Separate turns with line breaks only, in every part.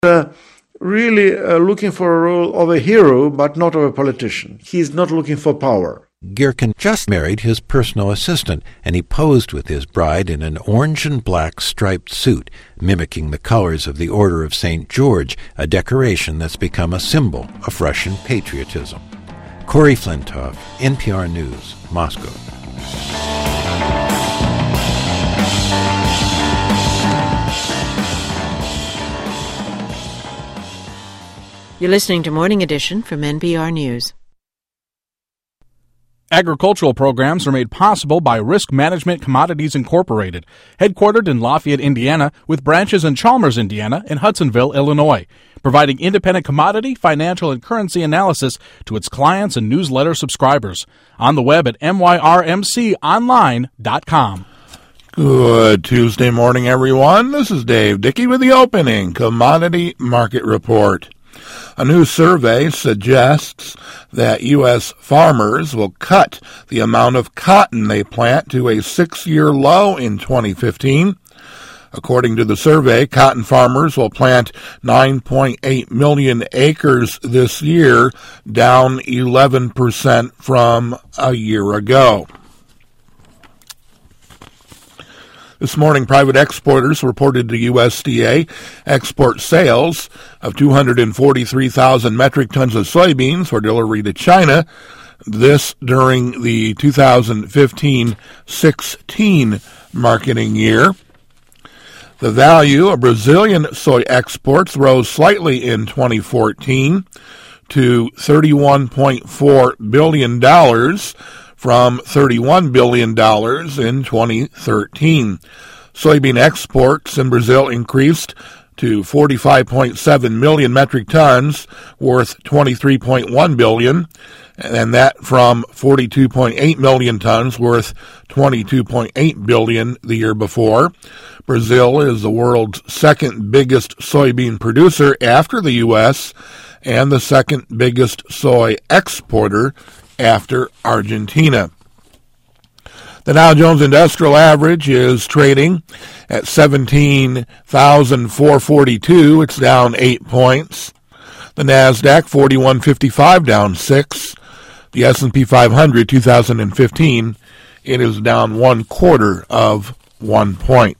really looking for a role of a hero, but not of a politician. He's not looking for power.
Girkin just married his personal assistant, and he posed with his bride in an orange and black striped suit, mimicking the colors of the Order of St. George, a decoration that's become a symbol of Russian patriotism. Corey Flintoff, NPR News, Moscow.
You're listening to Morning Edition from NPR News.
Agricultural programs are made possible by Risk Management Commodities Incorporated, headquartered in Lafayette, Indiana, with branches in Chalmers, Indiana, and Hudsonville, Illinois, providing independent commodity, financial, and currency analysis to its clients and newsletter subscribers. On the web at myrmconline.com.
Good Tuesday morning, everyone. This is Dave Dickey with the opening Commodity Market Report. A new survey suggests that U.S. farmers will cut the amount of cotton they plant to a 6-year low in 2015. According to the survey, cotton farmers will plant 9.8 million acres this year, down 11% from a year ago. This morning, private exporters reported to USDA export sales of 243,000 metric tons of soybeans for delivery to China. This during the 2015-16 marketing year. The value of Brazilian soy exports rose slightly in 2014 to $31.4 billion from $31 billion in 2013. Soybean exports in Brazil increased to 45.7 million metric tons, worth $23.1 billion, and that from 42.8 million tons, worth $22.8 billion the year before. Brazil is the world's second biggest soybean producer after the U.S. and the second biggest soy exporter after Argentina. The Dow Jones Industrial Average is trading at 17,442. It's down 8 points. The Nasdaq 4155 down 6. The S&P 500 2015 it is down 1/4 point.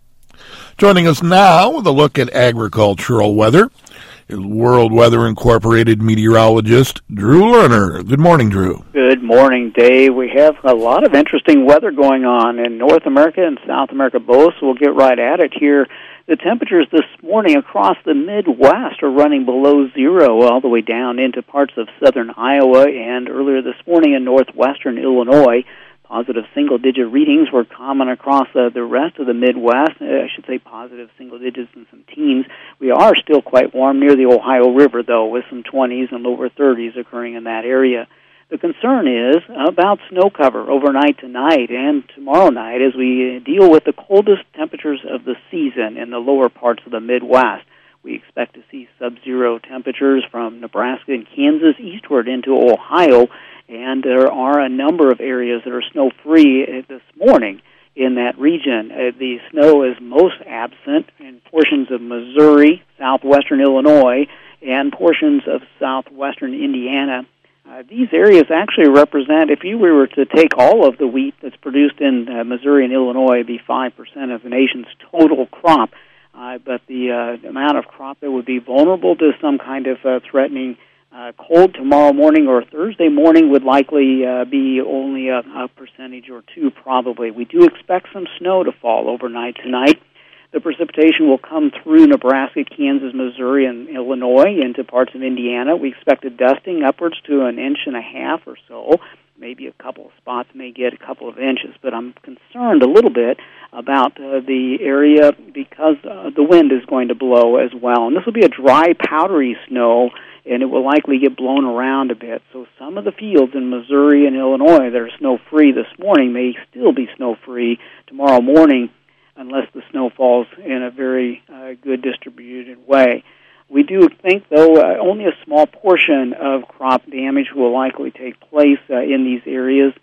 Joining us now with a look at agricultural weather is World Weather Incorporated meteorologist Drew Lerner. Good morning, Drew.
Good morning, Dave. We have a lot of interesting weather going on in North America and South America both, so we'll get right at it here. The temperatures this morning across the Midwest are running below zero all the way down into parts of southern Iowa, and earlier this morning in northwestern Illinois. Positive single-digit readings were common across the rest of the Midwest. I should say positive single digits and some teens. We are still quite warm near the Ohio River, though, with some 20s and lower 30s occurring in that area. The concern is about snow cover overnight tonight and tomorrow night as we deal with the coldest temperatures of the season in the lower parts of the Midwest. We expect to see sub-zero temperatures from Nebraska and Kansas eastward into Ohio, and there are a number of areas that are snow-free this morning in that region. The snow is most absent in portions of Missouri, southwestern Illinois, and portions of southwestern Indiana. These areas actually represent, if you were to take all of the wheat that's produced in Missouri and Illinois, it'd be 5% of the nation's total crop. But the amount of crop that would be vulnerable to some kind of threatening cold tomorrow morning or Thursday morning would likely be only a percentage or two probably. We do expect some snow to fall overnight tonight. The precipitation will come through Nebraska, Kansas, Missouri, and Illinois into parts of Indiana. We expect a dusting upwards to 1.5 inches or so. Maybe a couple of spots may get a couple of inches, but I'm concerned a little bit about the area because the wind is going to blow as well. And this will be a dry, powdery snow, and it will likely get blown around a bit. So some of the fields in Missouri and Illinois that are snow-free this morning may still be snow-free tomorrow morning unless the snow falls in a very good distributed way. We do think, though, only a small portion of crop damage will likely take place in these areas.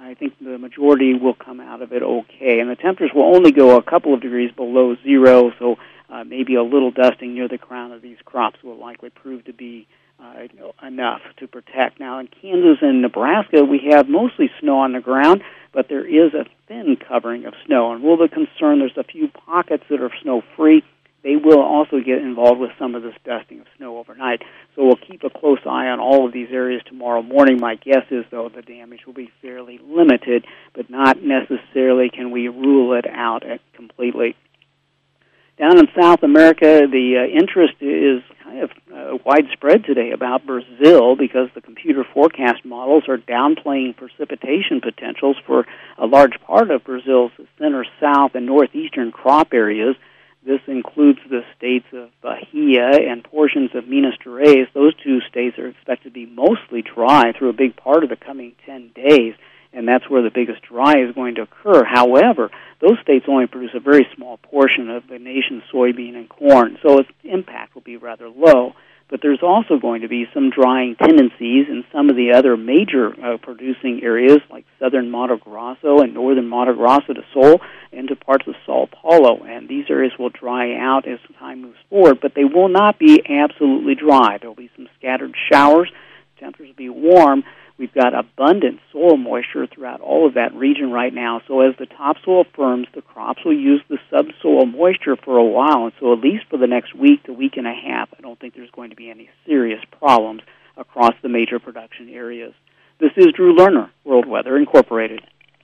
I think the majority will come out of it okay. And the temperatures will only go a couple of degrees below zero, so maybe a little dusting near the crown of these crops will likely prove to be enough to protect. Now, in Kansas and Nebraska, we have mostly snow on the ground, but there is a thin covering of snow. And we'll be concerned there's a few pockets that are snow-free. They will also get involved with some of this dusting of snow overnight. So we'll keep a close eye on all of these areas tomorrow morning. My guess is, though, the damage will be fairly limited, but not necessarily can we rule it out completely. Down in South America, the interest is kind of widespread today about Brazil because the computer forecast models are downplaying precipitation potentials for a large part of Brazil's center, south, and northeastern crop areas. This includes the states of Bahia and portions of Minas Gerais. Those two states are expected to be mostly dry through a big part of the coming 10 days, and that's where the biggest dry is going to occur. However, those states only produce a very small portion of the nation's soybean and corn, so its impact will be rather low. But there's also going to be some drying tendencies in some of the other major producing areas like southern Mato Grosso and northern Mato Grosso do Sul into parts of Sao Paulo. And these areas will dry out as time moves forward, but they will not be absolutely dry. There will be some scattered showers. Temperatures will be warm. We've got abundant soil moisture throughout all of that region right now. So as the topsoil firms, the crops will use the subsoil moisture for a while. And so at least for the next week to week and a half, I don't think there's going to be any serious problems across the major production areas. This is Drew Lerner, World Weather Incorporated.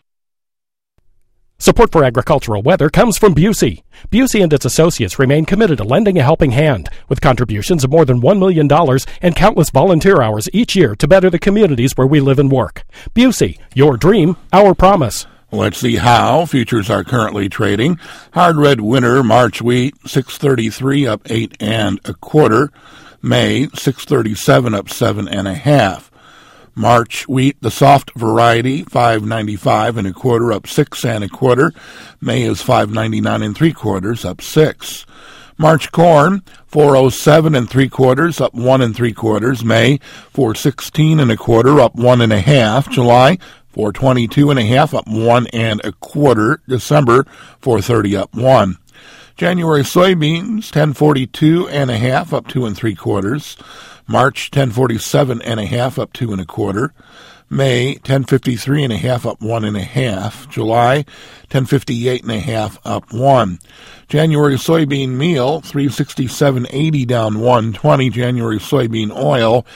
Support for agricultural weather comes from Busey. Busey and its associates remain committed to lending a helping hand, with contributions of more than $1 million and countless volunteer hours each year to better the communities where we live and work. Busey, your dream, our promise.
Let's see how futures are currently trading. Hard red winter March wheat 633 up 8 1/4. May 637 up 7 1/2. March wheat, the soft variety, 595 1/4 up 6 1/4. May is 599 3/4 up 6. March corn, 407 3/4 up 1 3/4. May 416 1/4 up 1 1/2. July 422 1/2 up 1 1/4. December 430 up 1. January soybeans 1042 1/2 up 2 3/4. March 1047 1/2 up 2 1/4. May 1053 1/2 up 1 1/2. July 1058 1/2 up 1. January soybean meal 367.80 down 120. January soybean oil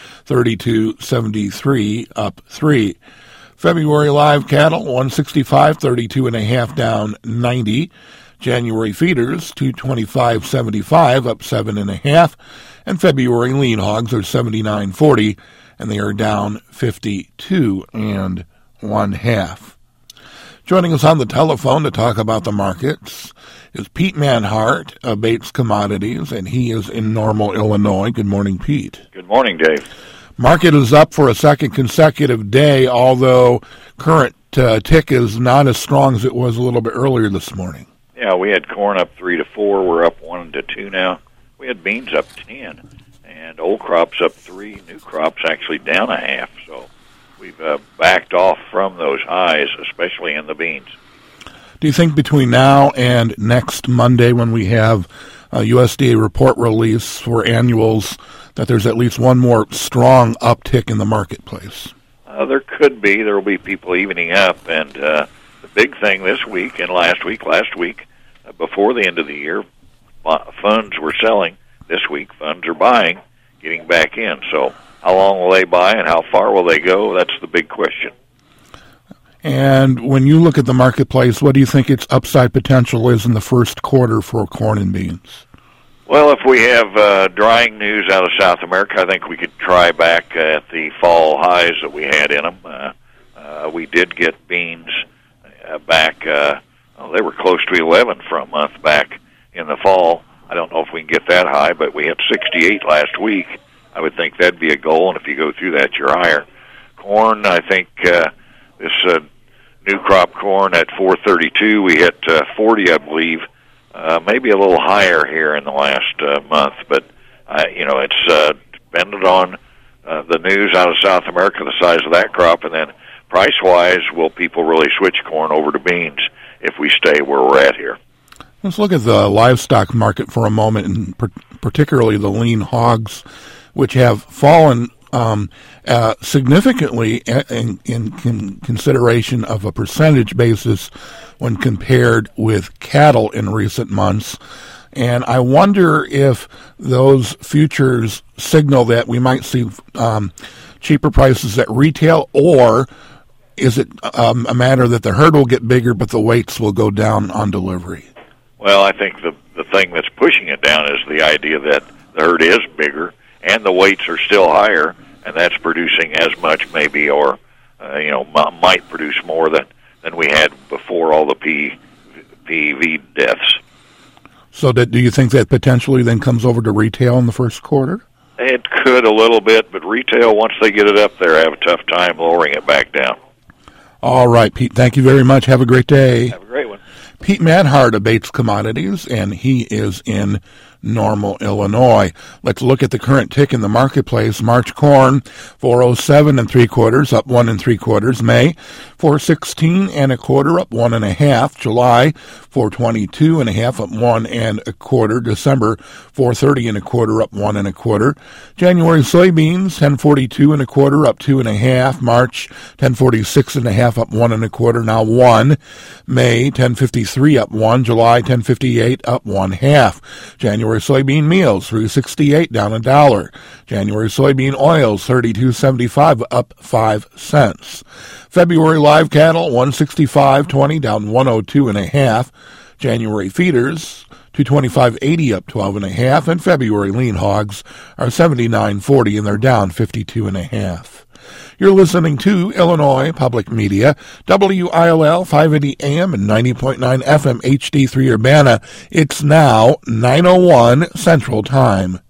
32.73 up 3. February live cattle 165.32 1/2 down 90. January feeders 225.75 up 7 1/2. And February lean hogs are 79.40, and they are down 52 1/2. Joining us on the telephone to talk about the markets is Pete Manhart of Bates Commodities, and he is in Normal, Illinois. Good morning, Pete.
Good morning, Dave.
Market is up for a second consecutive day, although current tick is not as strong as it was a little bit earlier this morning.
Yeah, we had corn up 3 to 4. We're up 1 to 2 now. We had beans up 10, and old crops up 3, new crops actually down 1/2. So we've backed off from those highs, especially in the beans.
Do you think between now and next Monday, when we have a USDA report release for annuals, that there's at least one more strong uptick in the marketplace?
There could be. There will be people evening up, and the big thing this week and last week, before the end of the year, funds were selling. This week, funds are buying, getting back in. So how long will they buy and how far will they go? That's the big question.
And when you look at the marketplace, what do you think its upside potential is in the first quarter for corn and beans?
Well, if we have drying news out of South America, I think we could try back at the fall highs that we had in them. We did get beans back. They were close to 11 for a month back in the fall. I don't know if we can get that high, but we hit 68 last week. I would think that'd be a goal, and if you go through that, you're higher. Corn, I think this new crop corn at 432, we hit 40, I believe, maybe a little higher here in the last month. But, it's dependent on the news out of South America, the size of that crop, and then price-wise, will people really switch corn over to beans if we stay where we're at here?
Let's look at the livestock market for a moment, and particularly the lean hogs, which have fallen significantly in consideration of a percentage basis when compared with cattle in recent months. And I wonder if those futures signal that we might see cheaper prices at retail, or is it a matter that the herd will get bigger but the weights will go down on delivery?
Well, I think the thing that's pushing it down is the idea that the herd is bigger and the weights are still higher, and that's producing as much maybe, or might produce more than we had before all the PEV deaths.
So do you think that potentially then comes over to retail in the first quarter?
It could a little bit, but retail, once they get it up there, have a tough time lowering it back down.
All right, Pete, thank you very much. Have a great day.
Have a great one.
Pete Madhart of Bates Commodities, and he is in Normal, Illinois. Let's look at the current tick in the marketplace. March corn, 407 3/4, up 1 3/4. May, 416 1/4, up 1 1/2. July, 422 1/2, up 1 1/4. December, 430 1/4, up 1 1/4. January soybeans, 1042 1/4, up 2 1/2. March, 1046 1/2, up 1 1/4. Now 1. May, 1053, up 1. July, 1058, up 1/2. January soybean meals, $3.68, down $1. January soybean oils, $32.75, up 5 cents. February live cattle, $165.20, down 102 1/2. January feeders, $225.80, up 12 1/2. And February lean hogs are $79.40, and they're down 52 1/2. You're listening to Illinois Public Media, WILL 580 AM and 90.9 FM HD3 Urbana. It's now 9:01 Central Time.